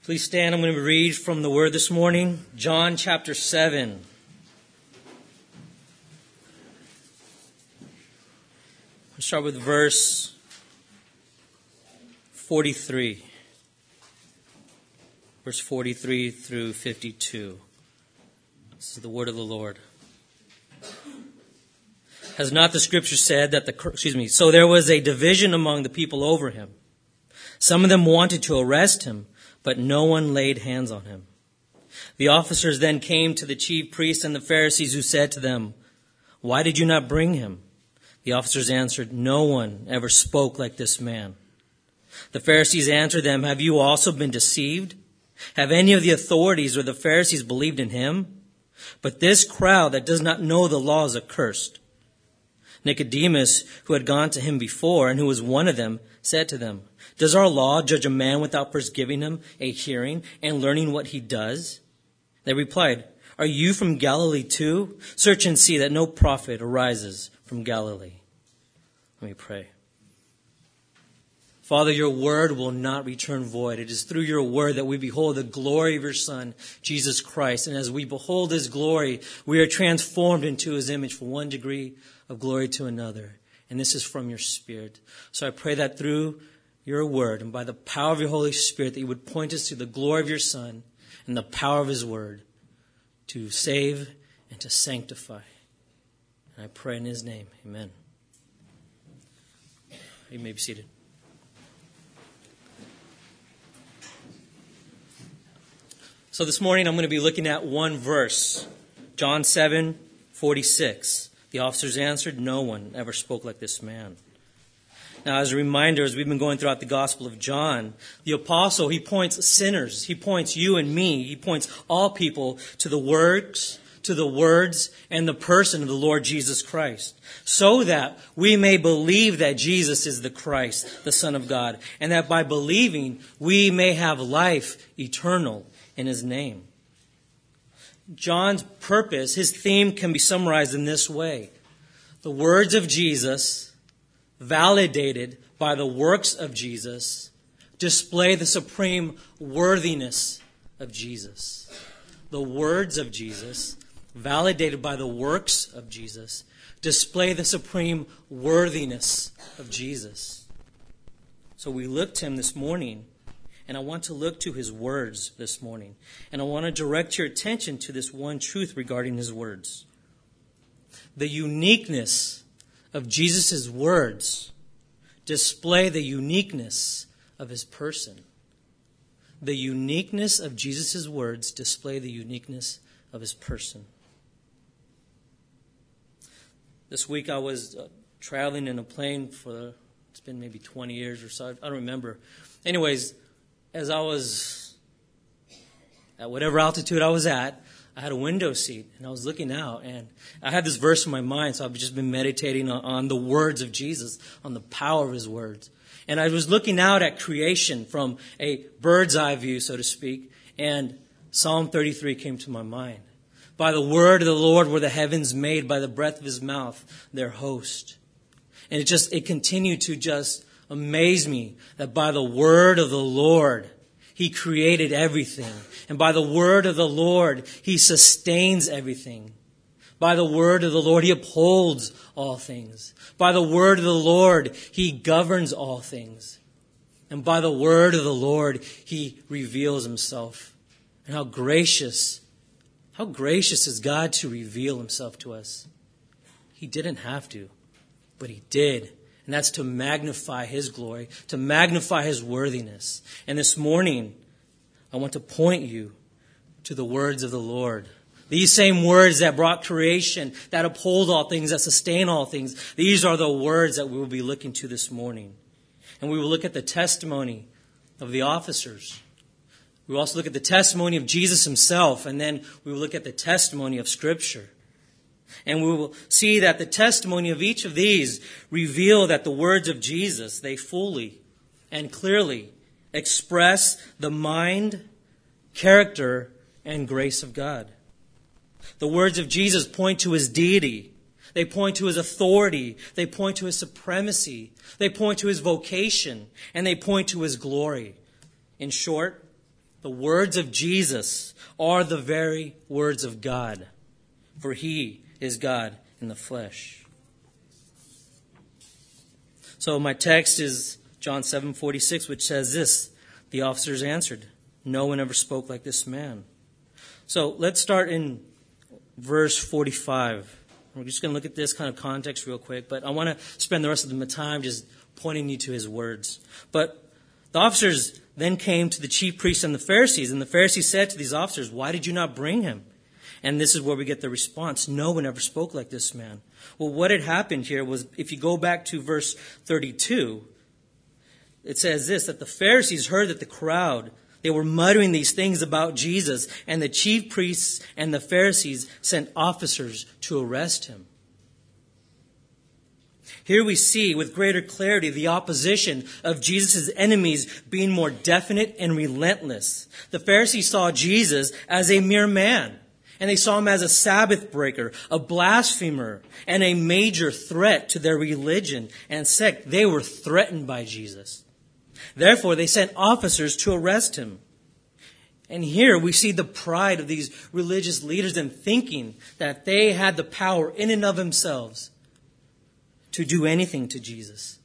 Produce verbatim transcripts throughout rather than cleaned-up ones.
Please stand. I'm going to read from the Word this morning. John chapter seven. I'll start with verse forty-three. Verse forty-three through fifty-two. This is the word of the Lord. Has not the Scripture said that the, excuse me, so there was a division among the people over him. Some of them wanted to arrest him, but no one laid hands on him. The officers then came to the chief priests and the Pharisees, who said to them, "Why did you not bring him?" The officers answered, "No one ever spoke like this man." The Pharisees answered them, "Have you also been deceived? Have any of the authorities or the Pharisees believed in him? But this crowd that does not know the law is accursed." Nicodemus, who had gone to him before and who was one of them, said to them, "Does our law judge a man without first giving him a hearing and learning what he does?" They replied, "Are you from Galilee too? Search and see that no prophet arises from Galilee." Let me pray. Father, your word will not return void. It is through your word that we behold the glory of your Son, Jesus Christ. And as we behold his glory, we are transformed into his image from one degree of glory to another. And this is from your Spirit. So I pray that through your word and by the power of your Holy Spirit, that you would point us to the glory of your Son and the power of his word to save and to sanctify. And I pray in his name. Amen. You may be seated. So this morning I'm going to be looking at one verse, John seven forty-six. The officers answered, "No one ever spoke like this man." Now, as a reminder, as we've been going throughout the Gospel of John, the apostle, he points sinners, he points you and me, he points all people to the works, to the words, and the person of the Lord Jesus Christ, so that we may believe that Jesus is the Christ, the Son of God, and that by believing we may have life eternal in his name. John's purpose, his theme, can be summarized in this way. The words of Jesus, validated by the works of Jesus, display the supreme worthiness of Jesus. The words of Jesus, validated by the works of Jesus, display the supreme worthiness of Jesus. So we look to him this morning, and I want to look to his words this morning. And I want to direct your attention to this one truth regarding his words. The uniqueness of Jesus' words display the uniqueness of his person. The uniqueness of Jesus' words display the uniqueness of his person. This week I was uh, traveling in a plane for, it's been maybe twenty years or so, I don't remember. Anyways, as I was at whatever altitude I was at, I had a window seat, and I was looking out, and I had this verse in my mind, so I've just been meditating on, on the words of Jesus, on the power of his words. And I was looking out at creation from a bird's eye view, so to speak, and Psalm thirty-three came to my mind. By the word of the Lord were the heavens made, by the breath of his mouth their host. And it just, it continued to just amaze me that by the word of the Lord, he created everything. And by the word of the Lord, he sustains everything. By the word of the Lord, he upholds all things. By the word of the Lord, he governs all things. And by the word of the Lord, he reveals himself. And how gracious, how gracious is God to reveal himself to us. He didn't have to, but he did. And that's to magnify his glory, to magnify his worthiness. And this morning, I want to point you to the words of the Lord. These same words that brought creation, that uphold all things, that sustain all things. These are the words that we will be looking to this morning. And we will look at the testimony of the officers. We will also look at the testimony of Jesus himself. And then we will look at the testimony of Scripture. And we will see that the testimony of each of these reveal that the words of Jesus, they fully and clearly express the mind, character, and grace of God. The words of Jesus point to his deity. They point to his authority. They point to his supremacy. They point to his vocation. And they point to his glory. In short, The words of Jesus are the very words of God, for he is God in the flesh. So my text is John seven forty-six, which says this: the officers answered, "No one ever spoke like this man." So let's start in verse forty-five. We're just going to look at this kind of context real quick, but I want to spend the rest of the time just pointing you to his words. But the officers then came to the chief priests and the Pharisees, and the Pharisees said to these officers, "Why did you not bring him?" And this is where we get the response: "No one ever spoke like this man." Well, what had happened here was, if you go back to verse thirty-two, it says this, that the Pharisees heard that the crowd, they were muttering these things about Jesus, and the chief priests and the Pharisees sent officers to arrest him. Here we see with greater clarity the opposition of Jesus' enemies being more definite and relentless. The Pharisees saw Jesus as a mere man, and they saw him as a Sabbath breaker, a blasphemer, and a major threat to their religion and sect. They were threatened by Jesus. Therefore, they sent officers to arrest him. And here we see the pride of these religious leaders in thinking that they had the power in and of themselves to do anything to Jesus.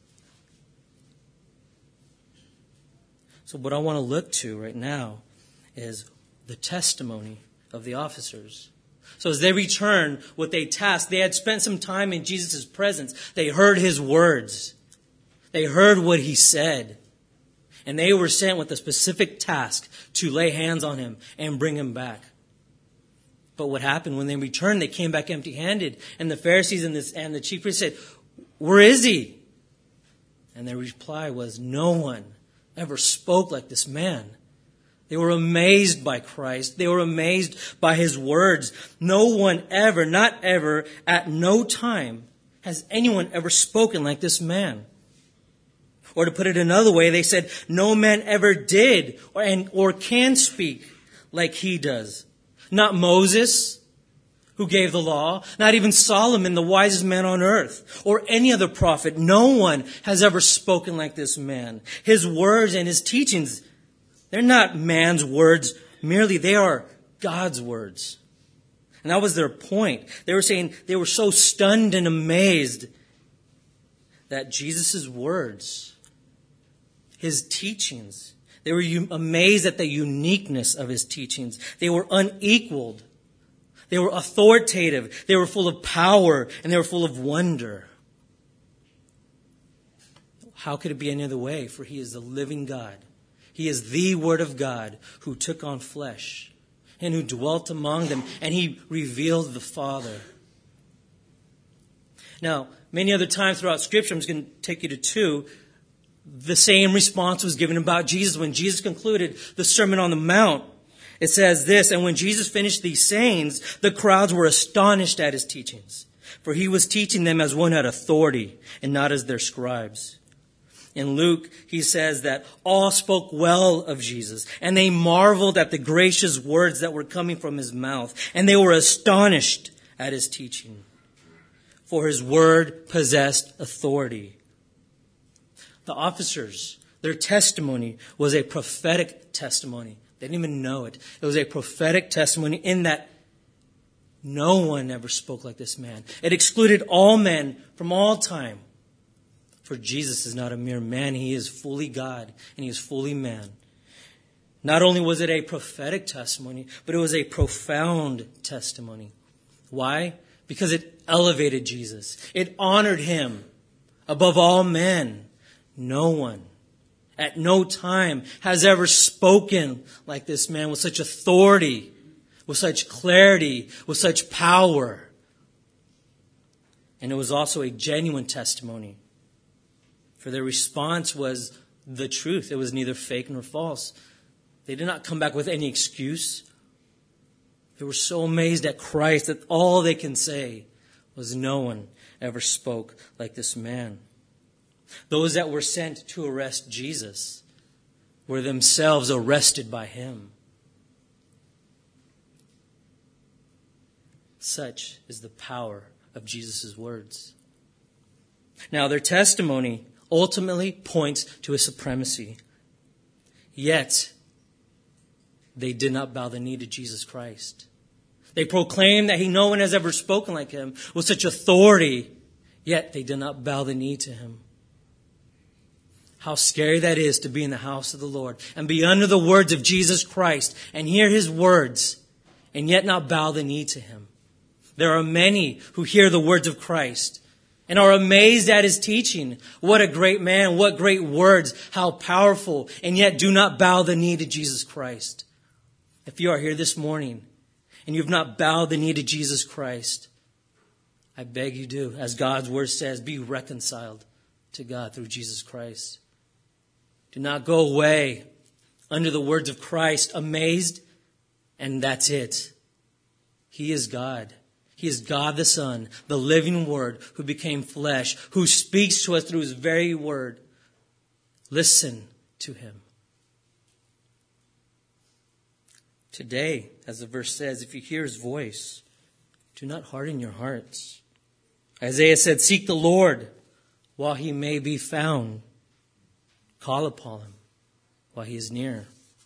So what I want to look to right now is the testimony of the officers. So as they return with a task, they had spent some time in Jesus' presence. They heard his words. They heard what he said. And they were sent with a specific task to lay hands on him and bring him back. But what happened when they returned, they came back empty-handed. And the Pharisees and, this, and the chief priests said, "Where is he?" And their reply was, "No one ever spoke like this man." They were amazed by Christ. They were amazed by his words. No one ever, not ever, at no time has anyone ever spoken like this man. Or to put it another way, they said, no man ever did or, and, or can speak like he does. Not Moses, who gave the law, not even Solomon, the wisest man on earth, or any other prophet. No one has ever spoken like this man. His words and his teachings, they're not man's words merely, they are God's words. And that was their point. They were saying they were so stunned and amazed that Jesus' words, his teachings, they were amazed at the uniqueness of his teachings. They were unequaled. They were authoritative. They were full of power, and they were full of wonder. How could it be any other way? For he is the living God. He is the Word of God who took on flesh and who dwelt among them, and he revealed the Father. Now, many other times throughout Scripture, I'm just going to take you to two, the same response was given about Jesus. When Jesus concluded the Sermon on the Mount, it says this, "And when Jesus finished these sayings, the crowds were astonished at his teachings, for he was teaching them as one had authority and not as their scribes." In Luke, he says that all spoke well of Jesus, and they marveled at the gracious words that were coming from his mouth, and they were astonished at his teaching, for his word possessed authority. The officers, their testimony was a prophetic testimony. They didn't even know it. It was a prophetic testimony in that no one ever spoke like this man. It excluded all men from all time. For Jesus is not a mere man. He is fully God and he is fully man. Not only was it a prophetic testimony, but it was a profound testimony. Why? Because it elevated Jesus. It honored him above all men. No one at no time has ever spoken like this man with such authority, with such clarity, with such power. And it was also a genuine testimony. For their response was the truth. It was neither fake nor false. They did not come back with any excuse. They were so amazed at Christ that all they can say was no one ever spoke like this man. Those that were sent to arrest Jesus were themselves arrested by him. Such is the power of Jesus' words. Now, their testimony ultimately points to his supremacy. Yet, they did not bow the knee to Jesus Christ. They proclaimed that he, no one has ever spoken like him with such authority, yet they did not bow the knee to him. How scary that is to be in the house of the Lord and be under the words of Jesus Christ and hear his words and yet not bow the knee to him. There are many who hear the words of Christ and are amazed at his teaching. What a great man, what great words, how powerful, and yet do not bow the knee to Jesus Christ. If you are here this morning and you've not bowed the knee to Jesus Christ, I beg you do, as God's word says, be reconciled to God through Jesus Christ. Do not go away under the words of Christ amazed, and that's it. He is God. He is God the Son, the living Word who became flesh, who speaks to us through his very word. Listen to him. Today, as the verse says, if you hear his voice, do not harden your hearts. Isaiah said, seek the Lord while he may be found. Call upon him while he is near.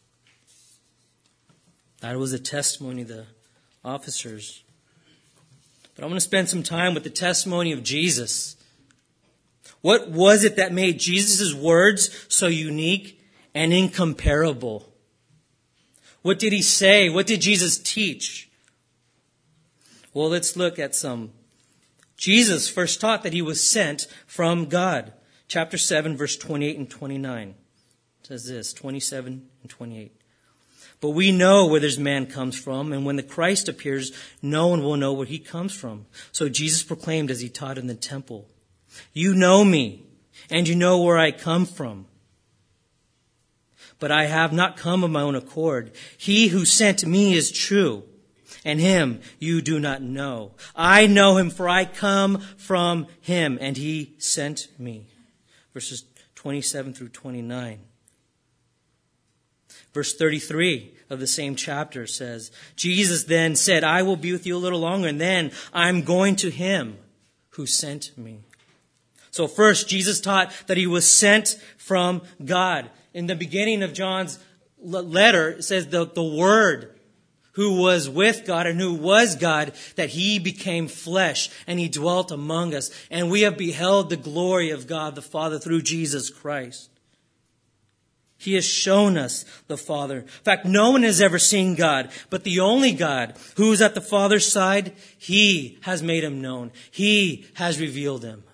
That was the testimony of the officers. But I want to spend some time with the testimony of Jesus. What was it that made Jesus' words so unique and incomparable? What did he say? What did Jesus teach? Well, let's look at some. Jesus first taught that he was sent from God. Chapter seven, verse twenty-eight and twenty-nine. It says this, twenty-seven and twenty-eight. But we know where this man comes from, and when the Christ appears, no one will know where he comes from. So Jesus proclaimed as he taught in the temple, you know me, and you know where I come from. But I have not come of my own accord. He who sent me is true, and him you do not know. I know him, for I come from him, and he sent me. Verses twenty-seven through twenty-nine. Verse thirty-three of the same chapter says, Jesus then said, I will be with you a little longer, and then I'm going to him who sent me. So first, Jesus taught that he was sent from God. In the beginning of John's letter, it says the, the Word who was with God and who was God, that he became flesh and he dwelt among us. And we have beheld the glory of God the Father through Jesus Christ. He has shown us the Father. In fact, no one has ever seen God, but the only God who is at the Father's side, he has made him known. He has revealed him.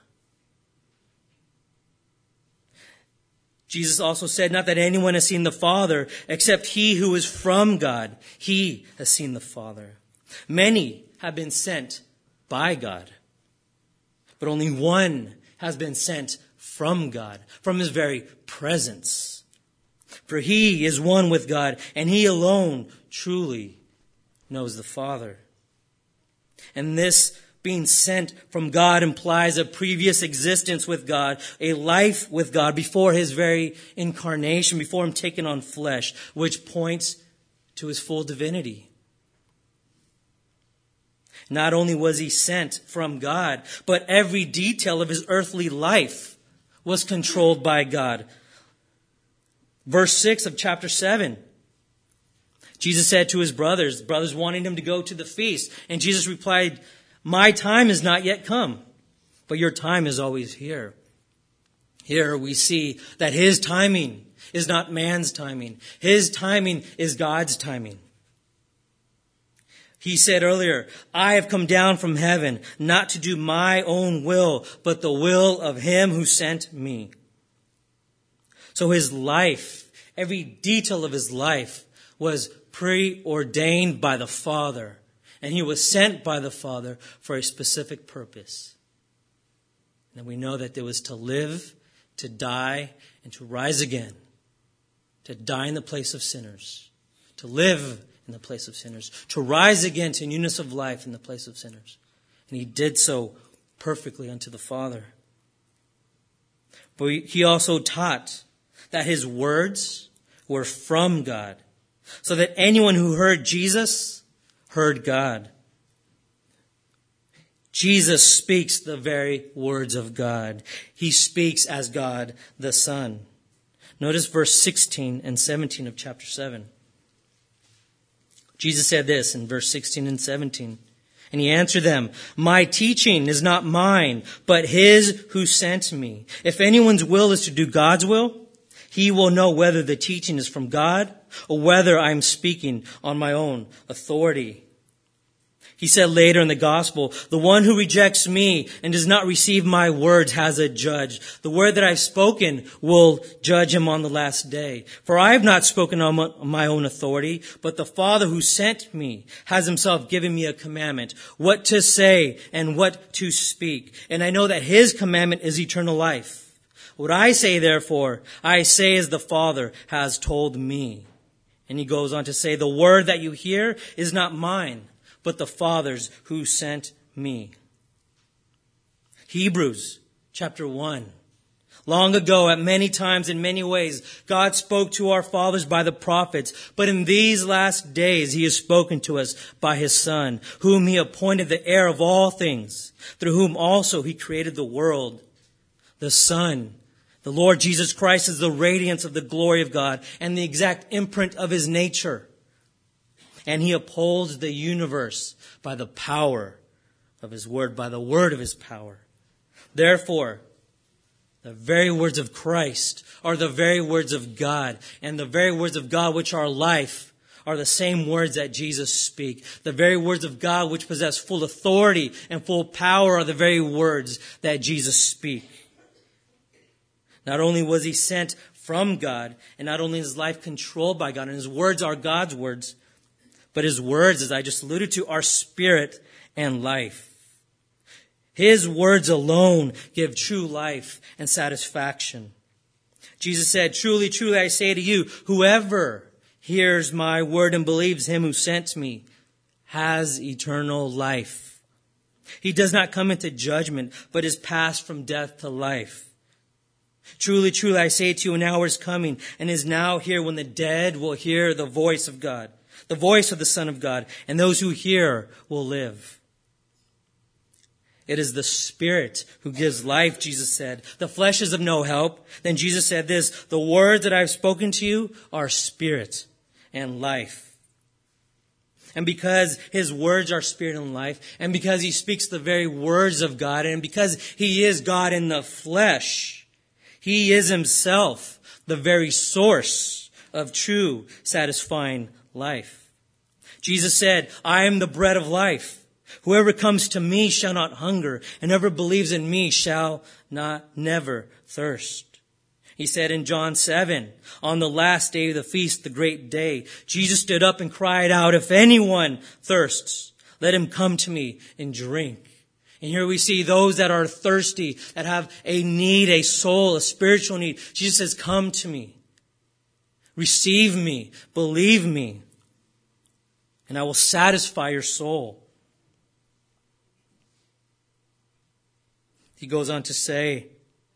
Jesus also said, not that anyone has seen the Father, except he who is from God. He has seen the Father. Many have been sent by God, but only one has been sent from God, from his very presence. For he is one with God, and he alone truly knows the Father. And this being sent from God implies a previous existence with God, a life with God before his very incarnation, before him taking on flesh, which points to his full divinity. Not only was he sent from God, but every detail of his earthly life was controlled by God. Verse six of chapter seven. Jesus said to his brothers, brothers wanting him to go to the feast, and Jesus replied, my time is not yet come, but your time is always here. Here we see that his timing is not man's timing. His timing is God's timing. He said earlier, I have come down from heaven, not to do my own will, but the will of him who sent me. So his life, every detail of his life was preordained by the Father. And he was sent by the Father for a specific purpose. And we know that it was to live, to die, and to rise again. To die in the place of sinners. To live in the place of sinners. To rise again to newness of life in the place of sinners. And he did so perfectly unto the Father. But he also taught that his words were from God, so that anyone who heard Jesus heard God. Jesus speaks the very words of God. He speaks as God the Son. Notice verse sixteen and seventeen of chapter seven. Jesus said this in verse sixteen and seventeen. And he answered them, my teaching is not mine, but his who sent me. If anyone's will is to do God's will, he will know whether the teaching is from God or whether I'm speaking on my own authority. He said later in the gospel, the one who rejects me and does not receive my words has a judge. The word that I've spoken will judge him on the last day. For I have not spoken on my own authority, but the Father who sent me has himself given me a commandment, what to say and what to speak. And I know that his commandment is eternal life. What I say, therefore, I say as the Father has told me. And he goes on to say, the word that you hear is not mine, but the Father's who sent me. Hebrews chapter one. Long ago, at many times, in many ways, God spoke to our fathers by the prophets. But in these last days, he has spoken to us by his Son, whom he appointed the heir of all things, through whom also he created the world. The Son, the Lord Jesus Christ, is the radiance of the glory of God and the exact imprint of his nature. And he upholds the universe by the power of his word, by the word of his power. Therefore, the very words of Christ are the very words of God. And the very words of God which are life are the same words that Jesus speak. The very words of God which possess full authority and full power are the very words that Jesus speak. Not only was he sent from God, and not only is his life controlled by God, and his words are God's words, but his words, as I just alluded to, are spirit and life. His words alone give true life and satisfaction. Jesus said, truly, truly, I say to you, whoever hears my word and believes him who sent me has eternal life. He does not come into judgment, but is passed from death to life. Truly, truly, I say to you, an hour is coming and is now here when the dead will hear the voice of God, the voice of the Son of God, and those who hear will live. It is the Spirit who gives life, Jesus said. The flesh is of no help. Then Jesus said this, the words that I have spoken to you are spirit and life. And because his words are spirit and life, and because he speaks the very words of God, and because he is God in the flesh, he is himself the very source of true, satisfying life. Jesus said, I am the bread of life. Whoever comes to me shall not hunger, and whoever believes in me shall not never thirst. He said in John seven, on the last day of the feast, the great day, Jesus stood up and cried out, if anyone thirsts, let him come to me and drink. And here we see those that are thirsty, that have a need, a soul, a spiritual need. Jesus says, come to me. Receive me. Believe me. And I will satisfy your soul. He goes on to say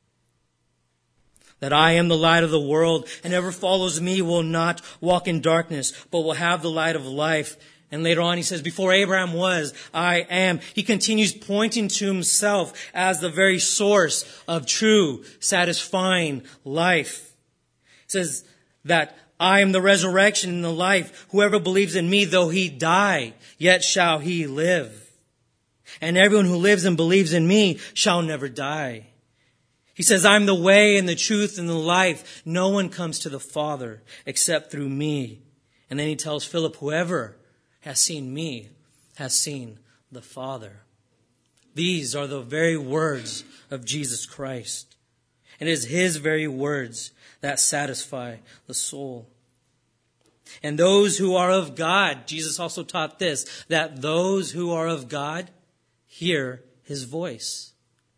that I am the light of the world, and whoever follows me will not walk in darkness, but will have the light of life. And later on he says, before Abraham was, I am. He continues pointing to himself as the very source of true, satisfying life. He says that I am the resurrection and the life. Whoever believes in me, though he die, yet shall he live. And everyone who lives and believes in me shall never die. He says, I'm the way and the truth and the life. No one comes to the Father except through me. And then he tells Philip, whoever has seen me has seen the Father. These are the very words of Jesus Christ. And it is his very words that satisfy the soul. And those who are of God, Jesus also taught this, that those who are of God hear his voice.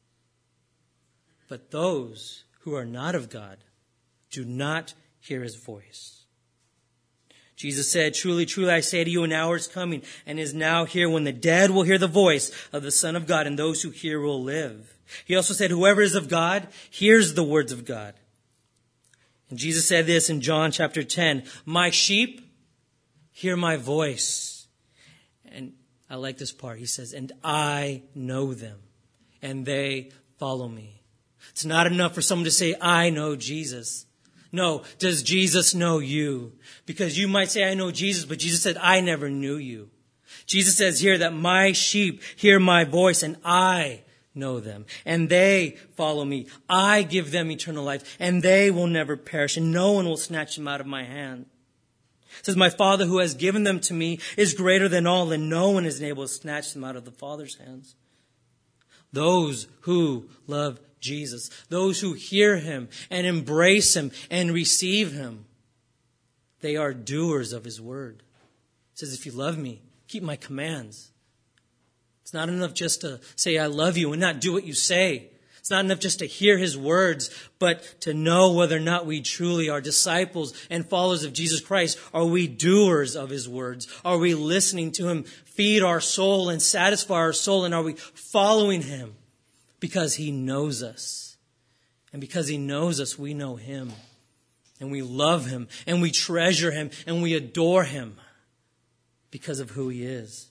But those who are not of God do not hear his voice. Jesus said, truly, truly, I say to you, an hour is coming and is now here when the dead will hear the voice of the Son of God, and those who hear will live. He also said, whoever is of God hears the words of God. And Jesus said this in John chapter ten, my sheep hear my voice. And I like this part. He says, and I know them, and they follow me. It's not enough for someone to say, I know Jesus. No. Does Jesus know you? Because you might say, I know Jesus, but Jesus said, I never knew you. Jesus says here that my sheep hear my voice and I know them and they follow me. I give them eternal life and they will never perish and no one will snatch them out of my hand. It says, my Father who has given them to me is greater than all and no one is able to snatch them out of the Father's hands. Those who love Jesus, those who hear him and embrace him and receive him, they are doers of his word. It says, if you love me, keep my commands. It's not enough just to say, I love you and not do what you say. It's not enough just to hear his words, but to know whether or not we truly are disciples and followers of Jesus Christ. Are we doers of his words? Are we listening to him feed our soul and satisfy our soul? And are we following him? Because he knows us. And because he knows us, we know him. And we love him. And we treasure him. And we adore him. Because of who he is.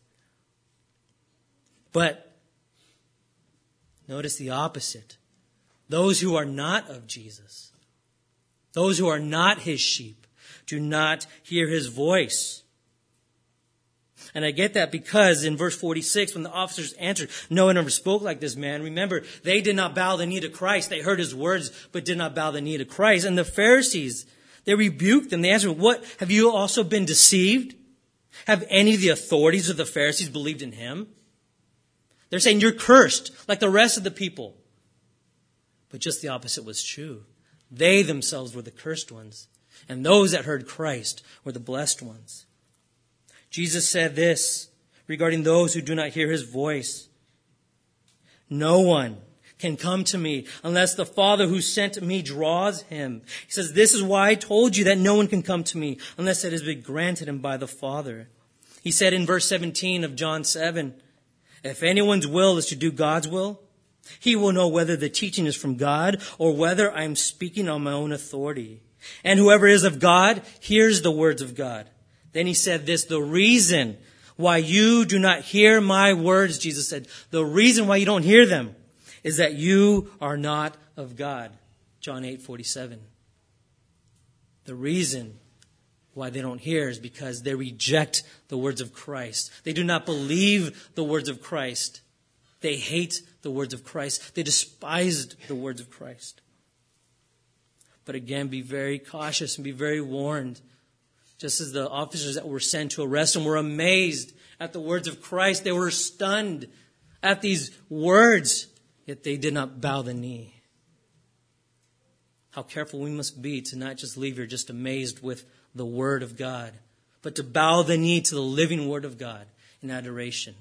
But notice the opposite. Those who are not of Jesus, those who are not his sheep, do not hear his voice. And I get that because in verse forty-six, when the officers answered, no one ever spoke like this man. Remember, they did not bow the knee to Christ. They heard his words, but did not bow the knee to Christ. And the Pharisees, they rebuked them. They answered, what, have you also been deceived? Have any of the authorities of the Pharisees believed in him? They're saying you're cursed like the rest of the people. But just the opposite was true. They themselves were the cursed ones. And those that heard Christ were the blessed ones. Jesus said this regarding those who do not hear his voice. No one can come to me unless the Father who sent me draws him. He says, this is why I told you that no one can come to me unless it has been granted him by the Father. He said in verse seventeen of John seven, if anyone's will is to do God's will, he will know whether the teaching is from God or whether I am speaking on my own authority. And whoever is of God hears the words of God. Then he said this, the reason why you do not hear my words, Jesus said, the reason why you don't hear them is that you are not of God. John eight forty-seven. The reason why they don't hear is because they reject the words of Christ. They do not believe the words of Christ. They hate the words of Christ. They despised the words of Christ. But again, be very cautious and be very warned. Just as the officers that were sent to arrest him were amazed at the words of Christ, they were stunned at these words, yet they did not bow the knee. How careful we must be to not just leave here just amazed with the word of God, but to bow the knee to the living word of God in adoration.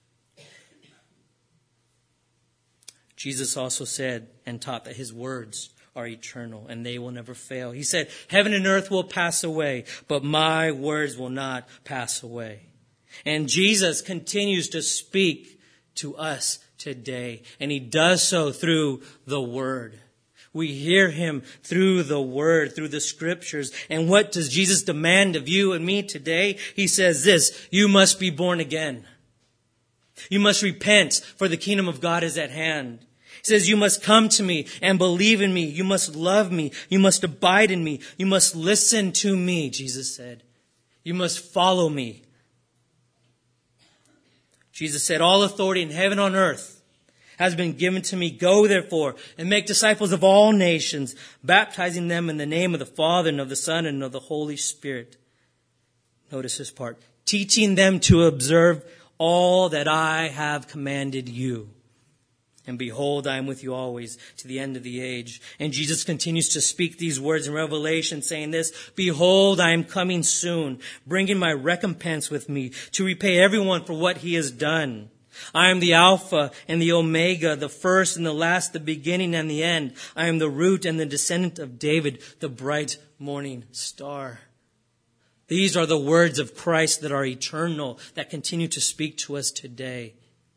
Jesus also said and taught that his words are eternal and they will never fail. He said, heaven and earth will pass away, but my words will not pass away. And Jesus continues to speak to us today, and he does so through the word. We hear him through the word, through the scriptures. And what does Jesus demand of you and me today? He says this, you must be born again. You must repent, for the kingdom of God is at hand. He says, you must come to me and believe in me. You must love me. You must abide in me. You must listen to me, Jesus said. You must follow me. Jesus said, all authority in heaven and on earth has been given to me. Go therefore and make disciples of all nations, baptizing them in the name of the Father and of the Son and of the Holy Spirit. Notice this part. Teaching them to observe all that I have commanded you. And behold, I am with you always to the end of the age. And Jesus continues to speak these words in Revelation, saying this, behold, I am coming soon, bringing my recompense with me to repay everyone for what he has done. I am the Alpha and the Omega, the first and the last, the beginning and the end. I am the root and the descendant of David, the bright morning star. These are the words of Christ that are eternal, that continue to speak to us today.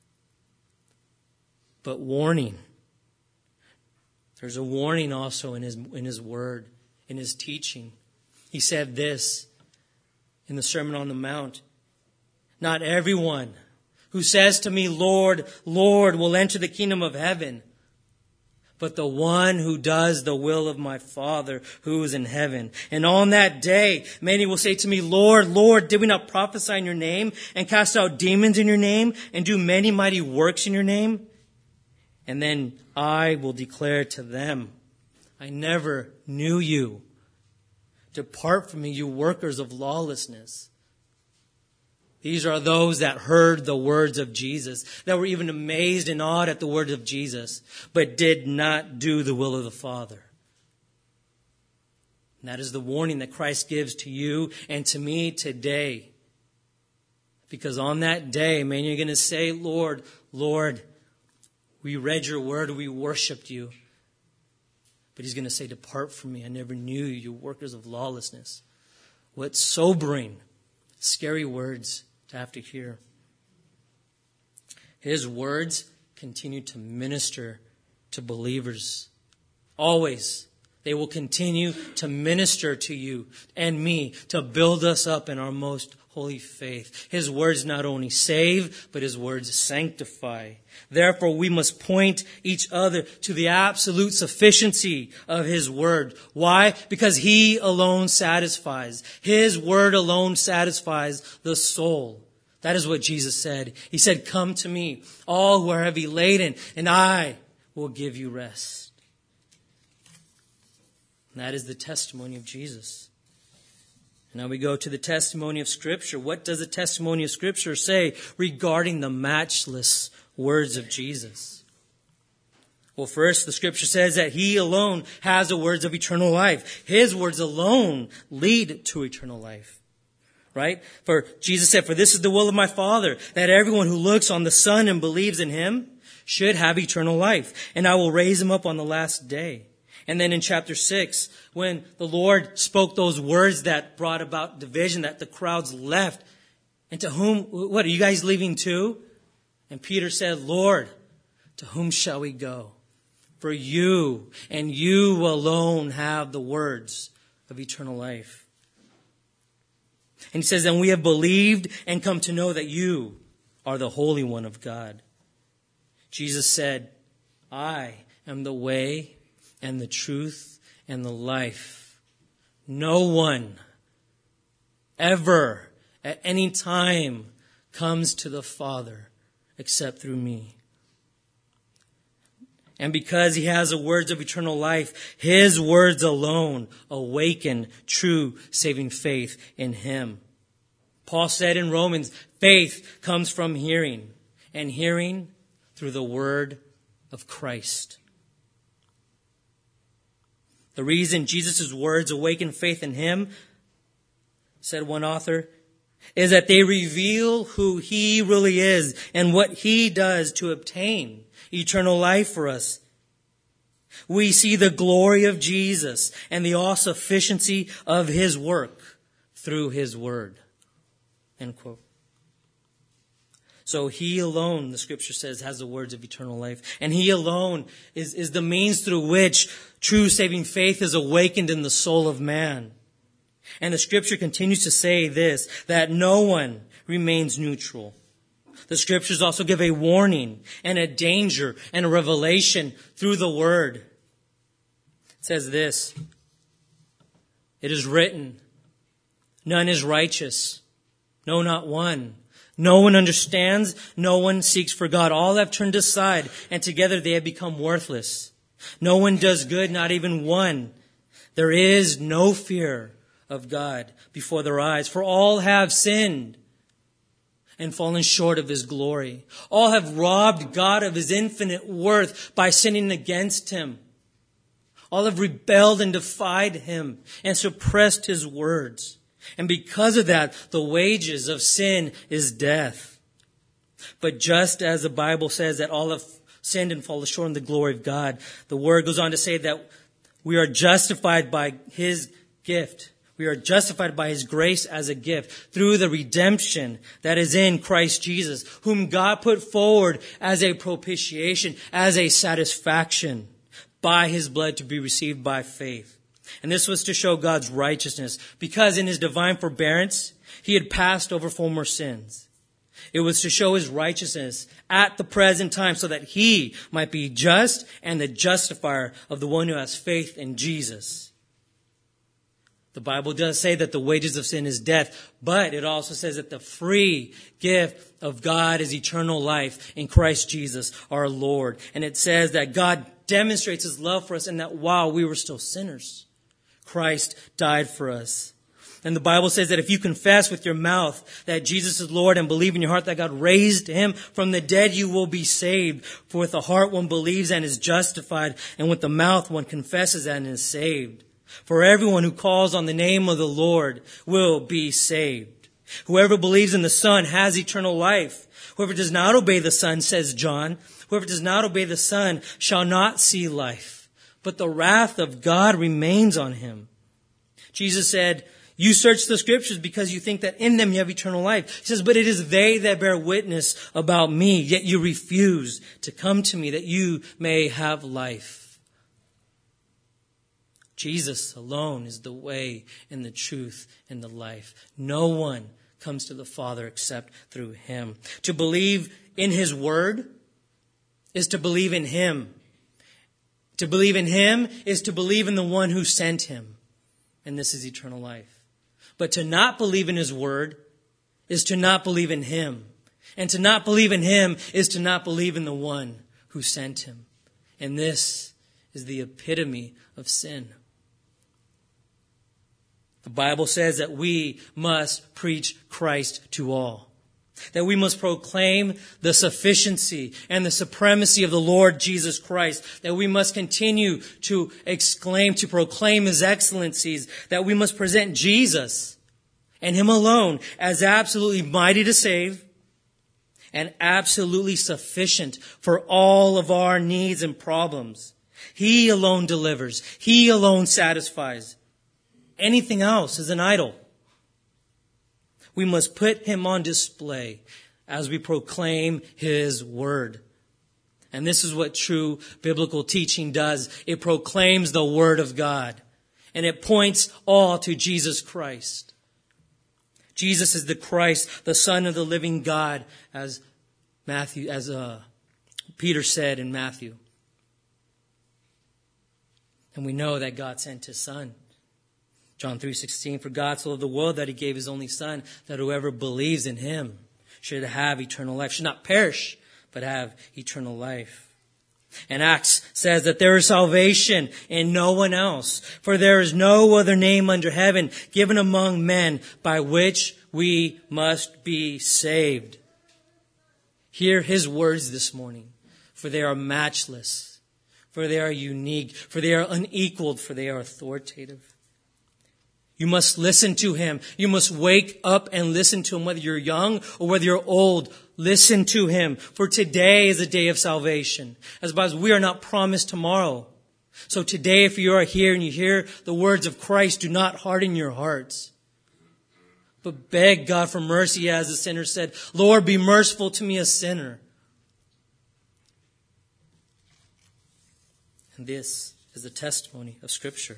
But warning. There's a warning also in his, in his word, in his teaching. He said this in the Sermon on the Mount. Not everyone who says to me, Lord, Lord, will enter the kingdom of heaven, but the one who does the will of my Father who is in heaven. And on that day, many will say to me, Lord, Lord, did we not prophesy in your name and cast out demons in your name and do many mighty works in your name? And then I will declare to them, I never knew you. Depart from me, you workers of lawlessness. These are those that heard the words of Jesus, that were even amazed and awed at the words of Jesus, but did not do the will of the Father. And that is the warning that Christ gives to you and to me today. Because on that day, man, you're going to say, Lord, Lord, we read your word, we worshiped you. But he's going to say, depart from me, I never knew you, you workers of lawlessness. What sobering, scary words to have to hear. His words continue to minister to believers. Always. They will continue to minister to you and me to build us up in our most holy faith. His words not only save, but his words sanctify. Therefore, we must point each other to the absolute sufficiency of his word. Why? Because he alone satisfies. His word alone satisfies the soul. That is what Jesus said. He said, come to me, all who are heavy laden, and I will give you rest. And that is the testimony of Jesus. Now we go to the testimony of Scripture. What does the testimony of Scripture say regarding the matchless words of Jesus? Well, first, the Scripture says that he alone has the words of eternal life. His words alone lead to eternal life. Right? For Jesus said, for this is the will of my Father, that everyone who looks on the Son and believes in him should have eternal life. And I will raise him up on the last day. And then in chapter six, when the Lord spoke those words that brought about division, that the crowds left. And to whom, what, are you guys leaving too? And Peter said, Lord, to whom shall we go? For you and you alone have the words of eternal life. And he says, and we have believed and come to know that you are the Holy One of God. Jesus said, I am the way and the truth and the life. No one ever at any time comes to the Father except through me. And because he has the words of eternal life, his words alone awaken true saving faith in him. Paul said in Romans, faith comes from hearing, and hearing through the word of Christ. The reason Jesus' words awaken faith in him, said one author, is that they reveal who he really is and what he does to obtain eternal life for us. We see the glory of Jesus and the all-sufficiency of his work through his word. End quote. So he alone, the scripture says, has the words of eternal life. And he alone is, is the means through which true saving faith is awakened in the soul of man. And the scripture continues to say this, that no one remains neutral. The scriptures also give a warning and a danger and a revelation through the word. It says this, it is written, none is righteous, no, not one. No one understands, no one seeks for God. All have turned aside, and together they have become worthless. No one does good, not even one. There is no fear of God before their eyes, for all have sinned and fallen short of his glory. All have robbed God of his infinite worth by sinning against him. All have rebelled and defied him and suppressed his words. And because of that, the wages of sin is death. But just as the Bible says that all have sinned and fallen short of the glory of God, the word goes on to say that we are justified by his gift. We are justified by his grace as a gift through the redemption that is in Christ Jesus, whom God put forward as a propitiation, as a satisfaction by his blood to be received by faith. And this was to show God's righteousness, because in his divine forbearance, he had passed over former sins. It was to show his righteousness at the present time so that he might be just and the justifier of the one who has faith in Jesus. The Bible does say that the wages of sin is death, but it also says that the free gift of God is eternal life in Christ Jesus our Lord. And it says that God demonstrates his love for us and that while we were still sinners, Christ died for us. And the Bible says that if you confess with your mouth that Jesus is Lord and believe in your heart that God raised him from the dead, you will be saved. For with the heart one believes and is justified, and with the mouth one confesses and is saved. For everyone who calls on the name of the Lord will be saved. Whoever believes in the Son has eternal life. Whoever does not obey the Son, says John, whoever does not obey the Son shall not see life, but the wrath of God remains on him. Jesus said, you search the scriptures because you think that in them you have eternal life. He says, but it is they that bear witness about me, yet you refuse to come to me that you may have life. Jesus alone is the way and the truth and the life. No one comes to the Father except through him. To believe in his word is to believe in him. To believe in him is to believe in the one who sent him. And this is eternal life. But to not believe in his word is to not believe in him. And to not believe in him is to not believe in the one who sent him. And this is the epitome of sin. The Bible says that we must preach Christ to all. That we must proclaim the sufficiency and the supremacy of the Lord Jesus Christ. That we must continue to exclaim, to proclaim his excellencies. That we must present Jesus and him alone as absolutely mighty to save and absolutely sufficient for all of our needs and problems. He alone delivers. He alone satisfies. Anything else is an idol. We must put him on display as we proclaim his word. And this is what true biblical teaching does. It proclaims the word of God. And it points all to Jesus Christ. Jesus is the Christ, the Son of the living God, as Matthew, as uh, Peter said in Matthew. And we know that God sent his Son. John three sixteen, for God so loved the world that he gave his only Son, that whoever believes in him should have eternal life, should not perish, but have eternal life. And Acts says that there is salvation in no one else, for there is no other name under heaven given among men by which we must be saved. Hear his words this morning, for they are matchless, for they are unique, for they are unequaled, for they are authoritative. You must listen to him. You must wake up and listen to him, whether you're young or whether you're old. Listen to him, for today is a day of salvation. As Bible says, we are not promised tomorrow. So today, if you are here and you hear the words of Christ, do not harden your hearts, but beg God for mercy, as the sinner said, Lord, be merciful to me, a sinner. And this is the testimony of Scripture.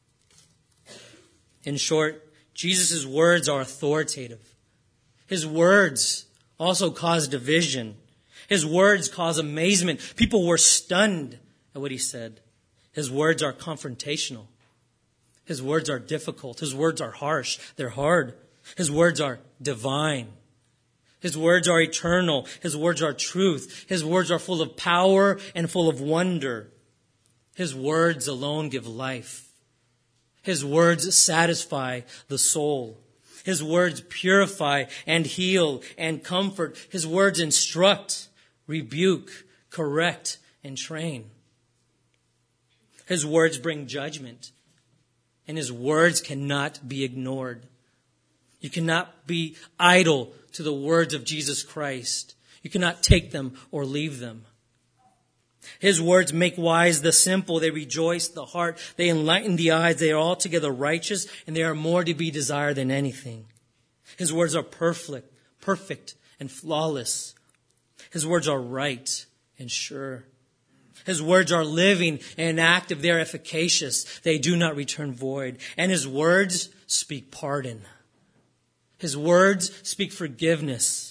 In short, Jesus' words are authoritative. His words also cause division. His words cause amazement. People were stunned at what he said. His words are confrontational. His words are difficult. His words are harsh. They're hard. His words are divine. His words are eternal. His words are truth. His words are full of power and full of wonder. His words alone give life. His words satisfy the soul. His words purify and heal and comfort. His words instruct, rebuke, correct, and train. His words bring judgment, and his words cannot be ignored. You cannot be idle to the words of Jesus Christ. You cannot take them or leave them. His words make wise the simple. They rejoice the heart. They enlighten the eyes. They are altogether righteous, and they are more to be desired than anything. His words are perfect, perfect and flawless. His words are right and sure. His words are living and active. They are efficacious. They do not return void. And his words speak pardon. His words speak forgiveness.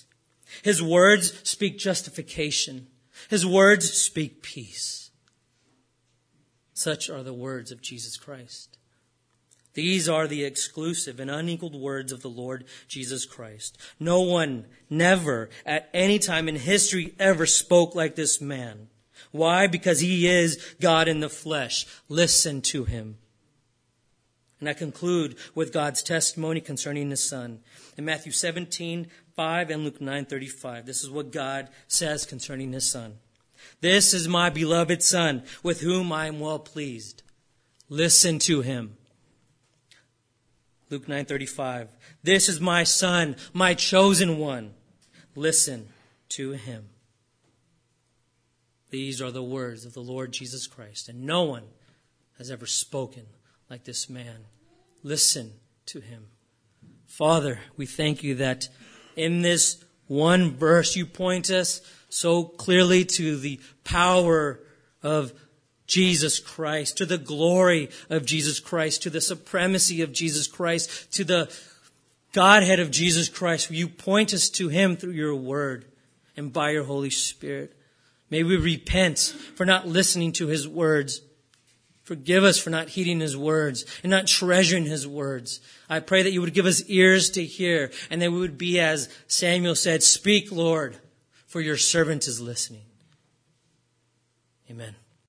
His words speak justification. His words speak peace. Such are the words of Jesus Christ. These are the exclusive and unequaled words of the Lord Jesus Christ. No one, never, at any time in history ever spoke like this man. Why? Because he is God in the flesh. Listen to him. And I conclude with God's testimony concerning His Son. In Matthew seventeen five and Luke nine thirty-five, this is what God says concerning His Son. This is my beloved Son, with whom I am well pleased. Listen to him. Luke nine thirty-five, this is my Son, my chosen one. Listen to him. These are the words of the Lord Jesus Christ, and no one has ever spoken like this man. Listen to him. Father, we thank you that in this one verse you point us so clearly to the power of Jesus Christ, to the glory of Jesus Christ, to the supremacy of Jesus Christ, to the Godhead of Jesus Christ. You point us to Him through your word and by your Holy Spirit. May we repent for not listening to His words. Forgive us for not heeding His words and not treasuring His words. I pray that you would give us ears to hear and that we would be, as Samuel said, speak, Lord, for your servant is listening. Amen.